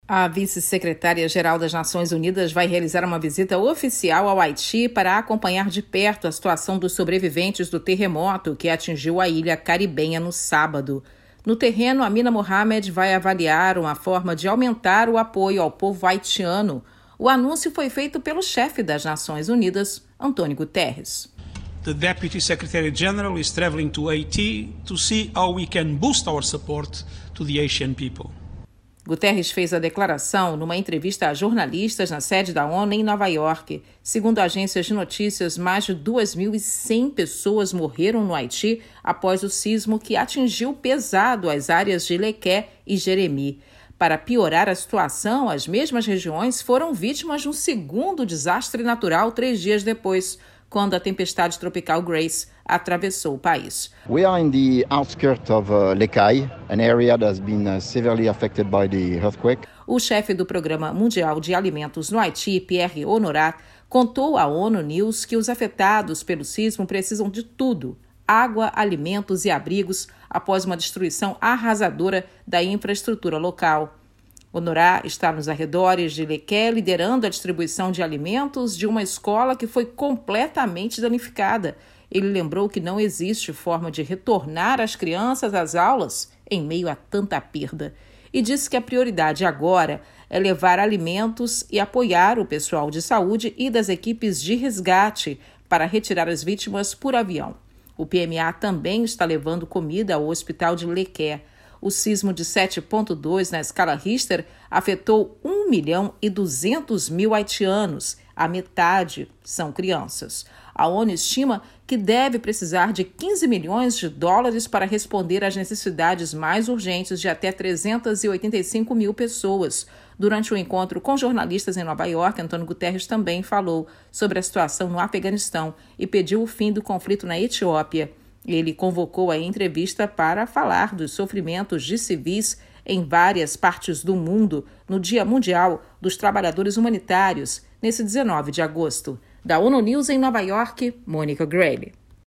A vice-secretária-geral das Nações Unidas vai realizar uma visita oficial ao Haiti para acompanhar de perto a situação dos sobreviventes do terremoto que atingiu a ilha caribenha no sábado. No terreno, Amina Mohamed vai avaliar uma forma de aumentar o apoio ao povo haitiano. O anúncio foi feito pelo chefe das Nações Unidas, Antônio Guterres. The Deputy Secretary-General is traveling to Haiti to see how we can boost our support to the Haitian people. Guterres fez a declaração numa entrevista a jornalistas na sede da ONU em Nova York. Segundo agências de notícias, mais de 2.100 pessoas morreram no Haiti após o sismo que atingiu pesado as áreas de Lequé e Jeremi. Para piorar a situação, as mesmas regiões foram vítimas de um segundo desastre natural 3 dias depois, quando a tempestade tropical Grace atravessou o país. We are in the outskirts of Lekai, an area that has been severely affected by the earthquake. O chefe do Programa Mundial de Alimentos no Haiti, Pierre Honorat, contou à ONU News que os afetados pelo sismo precisam de tudo: água, alimentos e abrigos após uma destruição arrasadora da infraestrutura local. Honorat está nos arredores de Lequé liderando a distribuição de alimentos de uma escola que foi completamente danificada. Ele lembrou que não existe forma de retornar as crianças às aulas em meio a tanta perda. E disse que a prioridade agora é levar alimentos e apoiar o pessoal de saúde e das equipes de resgate para retirar as vítimas por avião. O PMA também está levando comida ao hospital de Lequé. O sismo de 7,2 na escala Richter afetou 1.200.000 haitianos. A metade são crianças. A ONU estima que deve precisar de 15 milhões de dólares para responder às necessidades mais urgentes de até 385 mil pessoas. Durante o encontro com jornalistas em Nova York, Antônio Guterres também falou sobre a situação no Afeganistão e pediu o fim do conflito na Etiópia. Ele convocou a entrevista para falar dos sofrimentos de civis em várias partes do mundo no Dia Mundial dos Trabalhadores Humanitários, nesse 19 de agosto. Da ONU News em Nova York, Mônica Grayle.